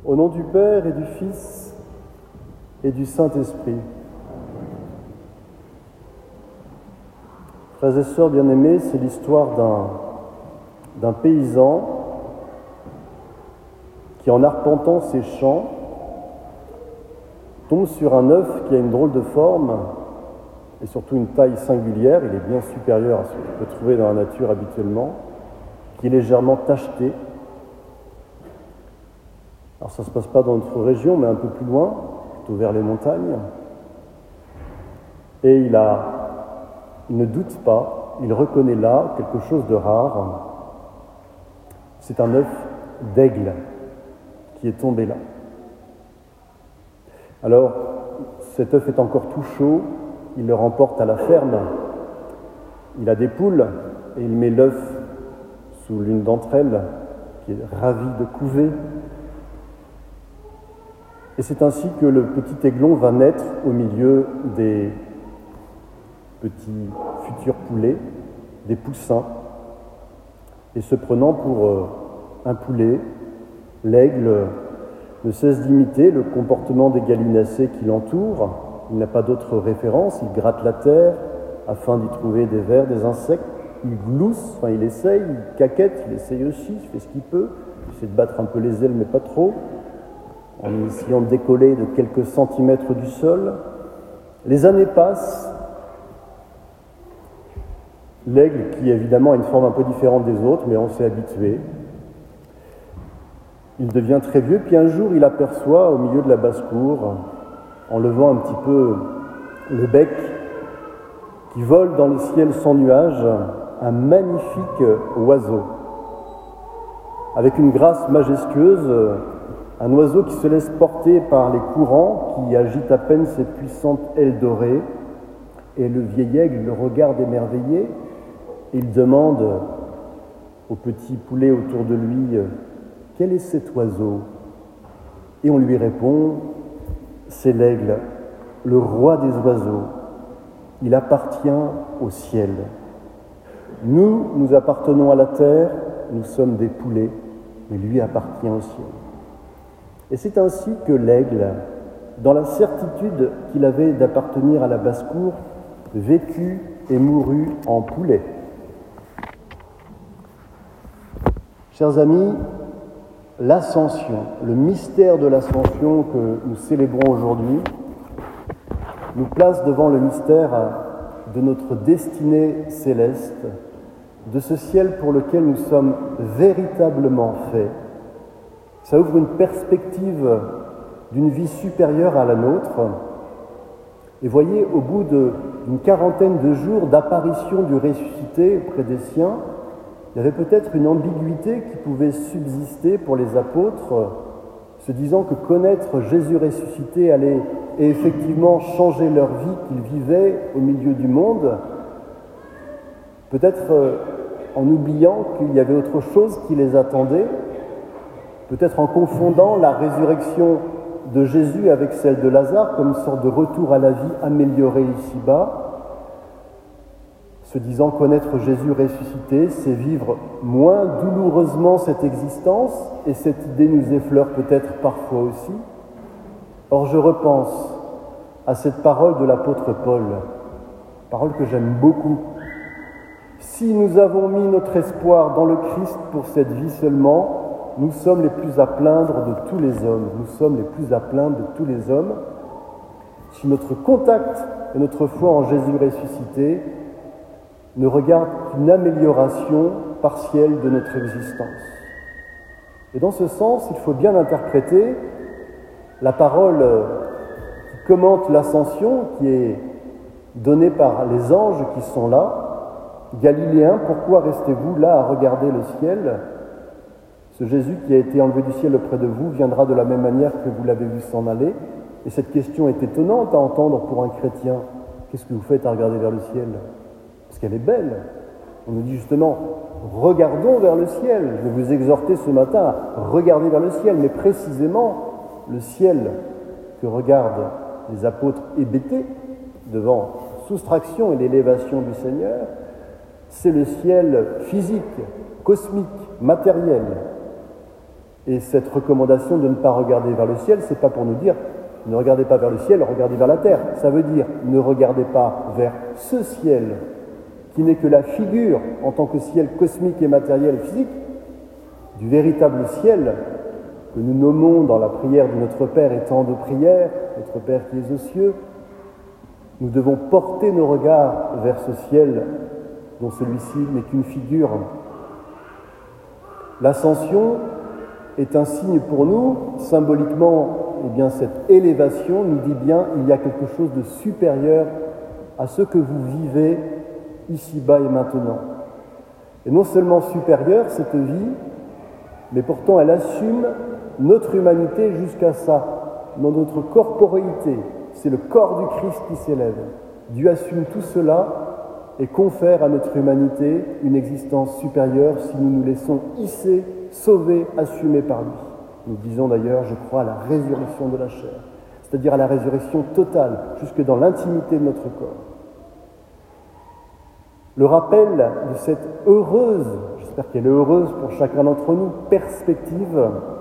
Au nom du Père et du Fils et du Saint-Esprit. Frères et sœurs bien-aimés, c'est l'histoire d'un paysan qui, en arpentant ses champs, tombe sur un œuf qui a une drôle de forme et surtout une taille singulière. Il est bien supérieur à ce qu'on peut trouver dans la nature habituellement, qui est légèrement tacheté. Alors ça ne se passe pas dans notre région, mais un peu plus loin, plutôt vers les montagnes. Et il ne doute pas, il reconnaît là quelque chose de rare. C'est un œuf d'aigle qui est tombé là. Alors, cet œuf est encore tout chaud, il le remporte à la ferme. Il a des poules et il met l'œuf sous l'une d'entre elles, qui est ravie de couver. Et c'est ainsi que le petit aiglon va naître au milieu des petits futurs poulets, des poussins. Et se prenant pour un poulet, l'aigle ne cesse d'imiter le comportement des gallinacés qui l'entourent. Il n'a pas d'autre référence, il gratte la terre afin d'y trouver des vers, des insectes. Il glousse, il essaye, il caquette, il essaye aussi, il fait ce qu'il peut. Il essaie de battre un peu les ailes, mais pas trop, en essayant de décoller de quelques centimètres du sol. Les années passent. L'aigle, qui évidemment a une forme un peu différente des autres, mais on s'est habitué. Il devient très vieux, puis un jour il aperçoit au milieu de la basse-cour, en levant un petit peu le bec, qui vole dans le ciel sans nuages, un magnifique oiseau. Avec une grâce majestueuse, un oiseau qui se laisse porter par les courants, qui agite à peine ses puissantes ailes dorées, et le vieil aigle le regarde émerveillé, et il demande au petit poulet autour de lui « Quel est cet oiseau ?» Et on lui répond « C'est l'aigle, le roi des oiseaux. Il appartient au ciel. Nous, nous appartenons à la terre, nous sommes des poulets, mais lui appartient au ciel. » Et c'est ainsi que l'aigle, dans la certitude qu'il avait d'appartenir à la basse-cour, vécut et mourut en poulet. Chers amis, l'ascension, le mystère de l'ascension que nous célébrons aujourd'hui, nous place devant le mystère de notre destinée céleste, de ce ciel pour lequel nous sommes véritablement faits. Ça ouvre une perspective d'une vie supérieure à la nôtre. Et voyez, au bout d'une quarantaine de jours d'apparition du ressuscité auprès des siens, il y avait peut-être une ambiguïté qui pouvait subsister pour les apôtres, se disant que connaître Jésus ressuscité allait effectivement changer leur vie qu'ils vivaient au milieu du monde, peut-être en oubliant qu'il y avait autre chose qui les attendait, peut-être en confondant la résurrection de Jésus avec celle de Lazare comme une sorte de retour à la vie améliorée ici-bas, se disant connaître Jésus ressuscité, c'est vivre moins douloureusement cette existence, et cette idée nous effleure peut-être parfois aussi. Or, je repense à cette parole de l'apôtre Paul, parole que j'aime beaucoup. Si nous avons mis notre espoir dans le Christ pour cette vie seulement, nous sommes les plus à plaindre de tous les hommes. Nous sommes les plus à plaindre de tous les hommes. Si notre contact et notre foi en Jésus ressuscité ne regarde qu'une amélioration partielle de notre existence. Et dans ce sens, il faut bien interpréter la parole qui commente l'ascension, qui est donnée par les anges qui sont là. Galiléens, pourquoi restez-vous là à regarder le ciel ? Ce Jésus qui a été enlevé du ciel auprès de vous viendra de la même manière que vous l'avez vu s'en aller. Et cette question est étonnante à entendre pour un chrétien. Qu'est-ce que vous faites à regarder vers le ciel ? Parce qu'elle est belle. On nous dit justement, regardons vers le ciel. Je vais vous exhorter ce matin à regarder vers le ciel, mais précisément le ciel que regardent les apôtres hébétés devant la soustraction et l'élévation du Seigneur, c'est le ciel physique, cosmique, matériel. Et cette recommandation de ne pas regarder vers le ciel, c'est pas pour nous dire ne regardez pas vers le ciel, regardez vers la terre. Ça veut dire ne regardez pas vers ce ciel qui n'est que la figure, en tant que ciel cosmique et matériel et physique, du véritable ciel que nous nommons dans la prière de notre Père étant de prière, notre Père qui es aux cieux. Nous devons porter nos regards vers ce ciel dont celui-ci n'est qu'une figure. L'ascension est un signe pour nous, symboliquement, eh bien, cette élévation nous dit bien il y a quelque chose de supérieur à ce que vous vivez ici-bas et maintenant. Et non seulement supérieure, cette vie, mais pourtant elle assume notre humanité jusqu'à ça, dans notre corporéité. C'est le corps du Christ qui s'élève. Dieu assume tout cela et confère à notre humanité une existence supérieure si nous nous laissons hisser, sauver, assumer par lui. Nous disons d'ailleurs, je crois, à la résurrection de la chair, c'est-à-dire à la résurrection totale, jusque dans l'intimité de notre corps. Le rappel de cette heureuse, j'espère qu'elle est heureuse pour chacun d'entre nous, perspective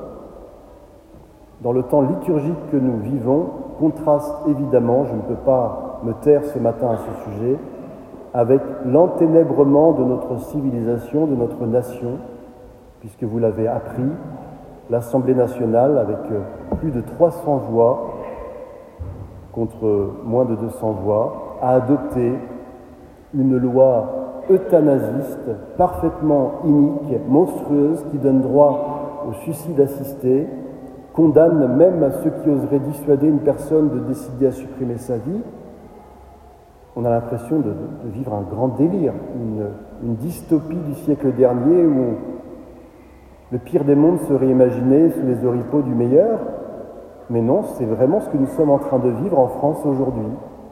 dans le temps liturgique que nous vivons, contraste évidemment, je ne peux pas me taire ce matin à ce sujet, avec l'enténèbrement de notre civilisation, de notre nation, puisque vous l'avez appris, l'Assemblée nationale, avec plus de 300 voix contre moins de 200 voix, a adopté une loi euthanasiste, parfaitement inique, monstrueuse, qui donne droit au suicide assisté, condamne même à ceux qui oseraient dissuader une personne de décider à supprimer sa vie. On a l'impression de vivre un grand délire, une dystopie du siècle dernier où le pire des mondes serait imaginé sous les oripeaux du meilleur. Mais non, c'est vraiment ce que nous sommes en train de vivre en France aujourd'hui.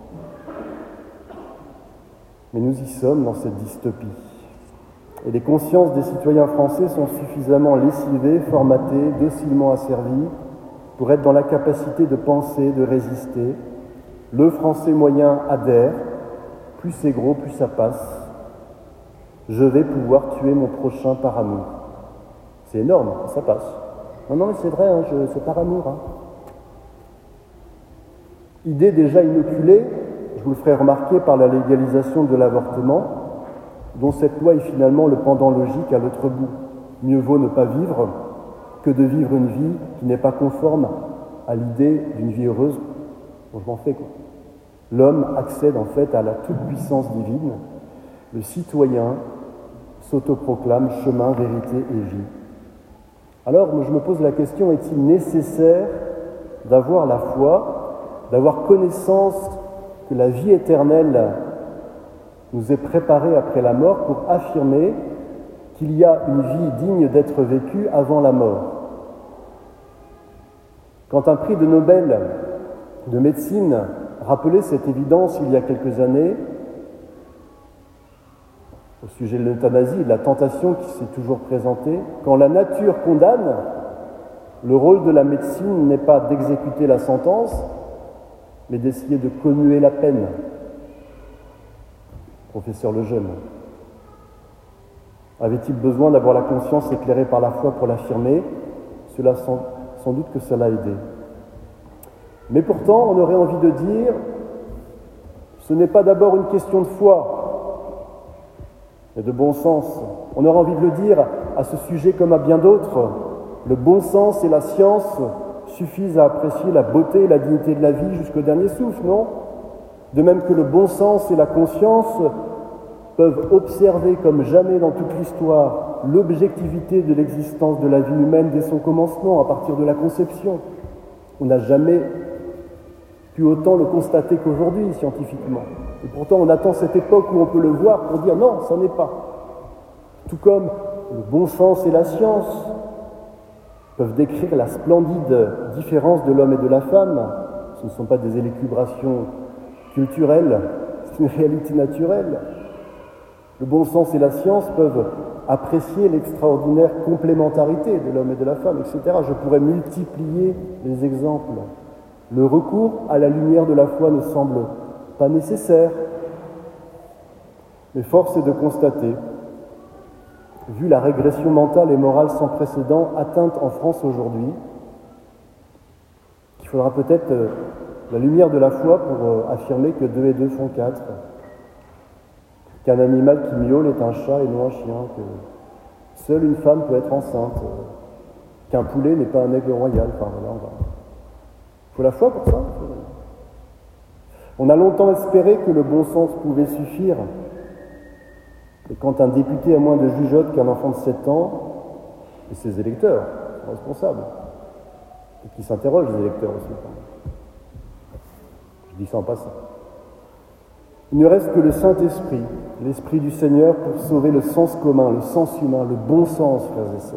Mais nous y sommes dans cette dystopie. Et les consciences des citoyens français sont suffisamment lessivées, formatées, docilement asservies pour être dans la capacité de penser, de résister. Le français moyen adhère, plus c'est gros, plus ça passe. Je vais pouvoir tuer mon prochain par amour. C'est énorme, ça passe. Non, mais c'est vrai, c'est par amour. Idée déjà inoculée, je vous le ferai remarquer par la légalisation de l'avortement, dont cette loi est finalement le pendant logique à l'autre bout. Mieux vaut ne pas vivre que de vivre une vie qui n'est pas conforme à l'idée d'une vie heureuse. Bon, je m'en fais quoi. L'homme accède en fait à la toute-puissance divine. Le citoyen s'autoproclame chemin, vérité et vie. Alors, je me pose la question, est-il nécessaire d'avoir la foi, d'avoir connaissance que la vie éternelle nous est préparée après la mort pour affirmer qu'il y a une vie digne d'être vécue avant la mort? Quand un prix de Nobel de médecine rappelait cette évidence il y a quelques années, au sujet de l'euthanasie et de la tentation qui s'est toujours présentée, quand la nature condamne, le rôle de la médecine n'est pas d'exécuter la sentence, mais d'essayer de commuer la peine. Professeur Lejeune. Avait-il besoin d'avoir la conscience éclairée par la foi pour l'affirmer? Cela sans doute que ça l'a aidé. Mais pourtant, on aurait envie de dire, ce n'est pas d'abord une question de foi, mais de bon sens. On aurait envie de le dire à ce sujet comme à bien d'autres. Le bon sens et la science suffisent à apprécier la beauté et la dignité de la vie jusqu'au dernier souffle, non? De même que le bon sens et la conscience peuvent observer comme jamais dans toute l'histoire l'objectivité de l'existence de la vie humaine dès son commencement, à partir de la conception. On n'a jamais pu autant le constater qu'aujourd'hui, scientifiquement. Et pourtant, on attend cette époque où on peut le voir pour dire non, ça n'est pas. Tout comme le bon sens et la science peuvent décrire la splendide différence de l'homme et de la femme. Ce ne sont pas des élucubrations culturelles, c'est une réalité naturelle. Le bon sens et la science peuvent apprécier l'extraordinaire complémentarité de l'homme et de la femme, etc. Je pourrais multiplier les exemples. Le recours à la lumière de la foi ne semble pas nécessaire. Mais force est de constater vu la régression mentale et morale sans précédent atteinte en France aujourd'hui, qu'il faudra peut-être la lumière de la foi pour affirmer que 2 et 2 font 4, qu'un animal qui miaule est un chat et non un chien, que seule une femme peut être enceinte, qu'un poulet n'est pas un aigle royal. Enfin, voilà, il faut la foi pour ça. On a longtemps espéré que le bon sens pouvait suffire. Et quand un député a moins de jugeote qu'un enfant de 7 ans, et ses électeurs sont responsables, et qui s'interrogent, les électeurs aussi. Je dis ça en passant. Il ne reste que le Saint-Esprit, l'Esprit du Seigneur, pour sauver le sens commun, le sens humain, le bon sens, frères et sœurs.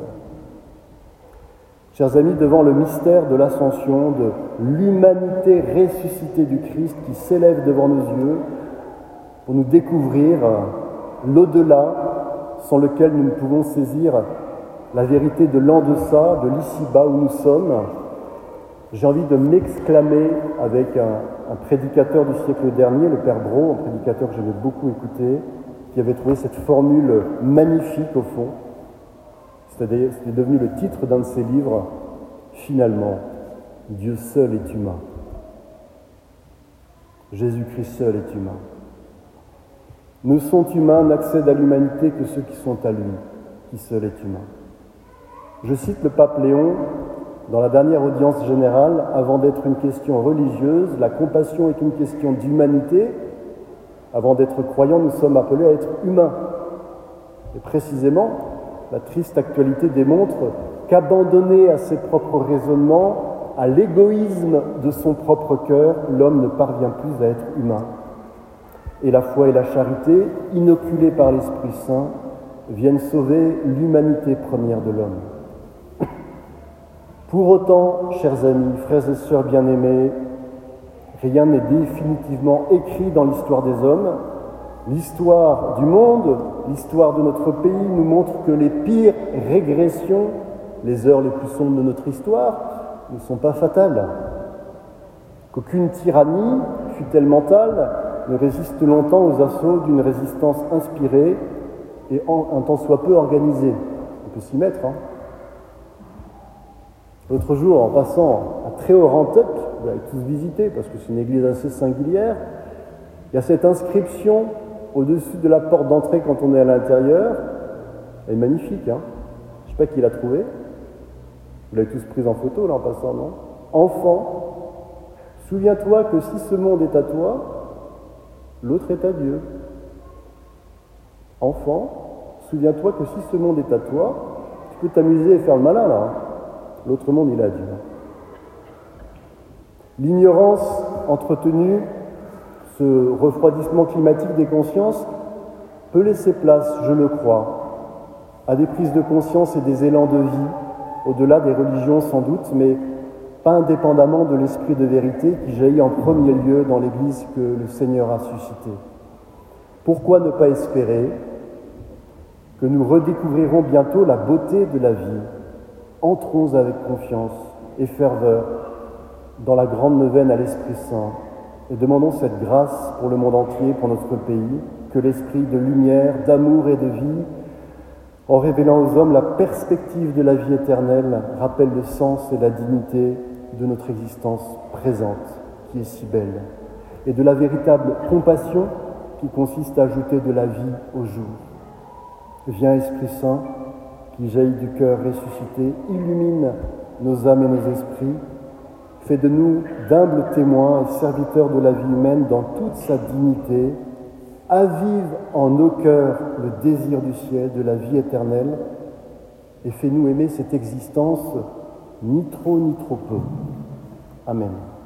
Chers amis, devant le mystère de l'ascension, de l'humanité ressuscitée du Christ qui s'élève devant nos yeux, pour nous découvrir l'au-delà sans lequel nous ne pouvons saisir la vérité de l'en-deçà, de l'ici-bas où nous sommes, j'ai envie de m'exclamer avec un prédicateur du siècle dernier, le Père Brault, un prédicateur que j'avais beaucoup écouté, qui avait trouvé cette formule magnifique au fond. C'était devenu le titre d'un de ses livres. Finalement, Dieu seul est humain. Jésus-Christ seul est humain. Ne sont humains, n'accèdent à l'humanité que ceux qui sont à lui, qui seul est humain. Je cite le pape Léon dans la dernière audience générale, avant d'être une question religieuse, la compassion est une question d'humanité. Avant d'être croyants, nous sommes appelés à être humains. Et précisément, la triste actualité démontre qu'abandonné à ses propres raisonnements, à l'égoïsme de son propre cœur, l'homme ne parvient plus à être humain. Et la foi et la charité, inoculées par l'Esprit Saint, viennent sauver l'humanité première de l'homme. Pour autant, chers amis, frères et sœurs bien-aimés, rien n'est définitivement écrit dans l'histoire des hommes. L'histoire du monde, l'histoire de notre pays nous montre que les pires régressions, les heures les plus sombres de notre histoire, ne sont pas fatales. Qu'aucune tyrannie, fût-elle mentale, ne résiste longtemps aux assauts d'une résistance inspirée et un tant soit peu organisée. On peut s'y mettre, hein. L'autre jour, en passant à Tréorantec, vous l'avez tous visité parce que c'est une église assez singulière, il y a cette inscription au-dessus de la porte d'entrée quand on est à l'intérieur. Elle est magnifique, hein. Je ne sais pas qui l'a trouvée. Vous l'avez tous prise en photo là en passant, non? Enfant, souviens-toi que si ce monde est à toi, l'autre est à Dieu. Enfant, souviens-toi que si ce monde est à toi, tu peux t'amuser et faire le malin là. L'autre monde, il est à Dieu. L'ignorance entretenue, ce refroidissement climatique des consciences, peut laisser place, je le crois, à des prises de conscience et des élans de vie, au-delà des religions sans doute, mais pas indépendamment de l'esprit de vérité qui jaillit en premier lieu dans l'Église que le Seigneur a suscitée. Pourquoi ne pas espérer que nous redécouvrirons bientôt la beauté de la vie? Entrons avec confiance et ferveur dans la grande neuvaine à l'Esprit Saint et demandons cette grâce pour le monde entier, pour notre pays, que l'Esprit de lumière, d'amour et de vie, en révélant aux hommes la perspective de la vie éternelle, rappelle le sens et la dignité de notre existence présente, qui est si belle, et de la véritable compassion qui consiste à ajouter de la vie au jour. Viens, Esprit Saint, qui jaillit du cœur ressuscité, illumine nos âmes et nos esprits, fait de nous d'humbles témoins et serviteurs de la vie humaine dans toute sa dignité, avive en nos cœurs le désir du ciel, de la vie éternelle, et fais-nous aimer cette existence ni trop peu. Amen.